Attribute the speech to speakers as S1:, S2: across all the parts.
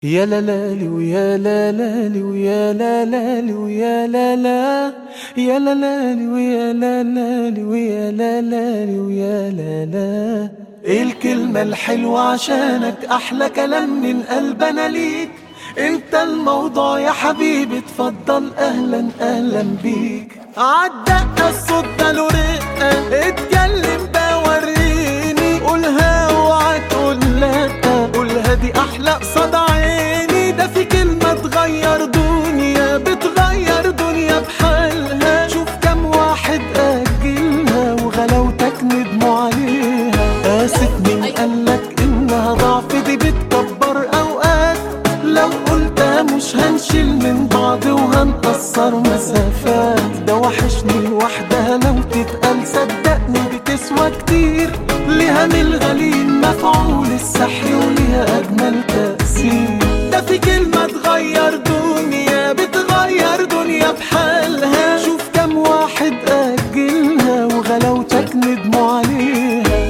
S1: يا لا لالي ويا لا لالي ويا لا لالي ويا لا لا يا لا لالي ويا لا لالي ويا لا لالي ويا لا لا. ايه الكلمة الحلوة عشانك أحلى كلام من قلبنا ليك. انت الموضوع يا حبيبي اتفضل أهلا أهلا بيك. عالدقة الصوت ده له رقة اتكلم بوريني قولها اوعى تقول لا قولها دي أحلى قصاد عيني. ده في كلمة تغير دنيا بتغير دنيا بحالها. شوف كم واحد أجلها وغلاوتك ندموا عليها. قاسك مين قالك إنها ضعف دي بتكبر أوقات. لو قلتها مش هنشيل من بعض وهنقصر مسافات. ده وحشني لوحدها لو تتقال صدقني بتسوى كتير. ليها من الغليل مفعول السحر وليها أجمل تأثير. ده في كلمة تغير دنيا بتغير دنيا بحالها. شوف كم واحد أجلها وغلاوتك ندموا عليها.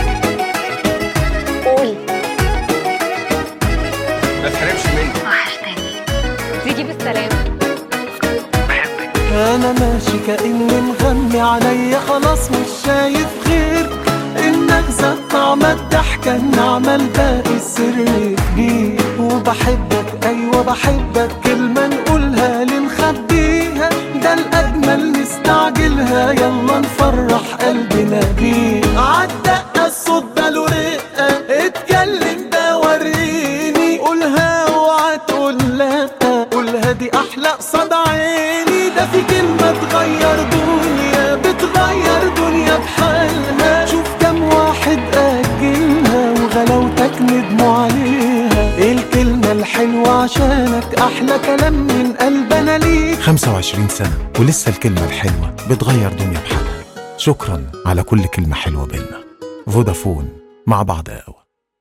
S2: قول
S3: ما تحرمش مني.
S2: وحشتني تيجي بالسلامة.
S3: بحبك.
S1: أنا ماشي كأني مغمي عليا خلاص مش شايف غير إنك زاد طعم الضحكة النعمة الباقي السر كبير. وبحبك أيوة بحبك كلمة نقولها لنخبيها. ده الأجمل نستعجلها يلا نفرح قلبنا بيه. عالدقة الصوت ده له رقة اتكلم ده وريني قولها اوعى تقول لا قولها دي أحلى قصاد عيني. ده في كلمة تغير دنيا بتغير دنيا بحالها. شوف كم واحد أجلها وغلاوتك ندموا عليها. ايه الكلمة الحلوة عشانك أحلى كلام من قلبنا ليك.
S4: 25 سنة ولسه الكلمة الحلوة بتغير دنيا بحالها. شكرا على كل كلمة حلوة بينا. فودافون، مع بعض قوي.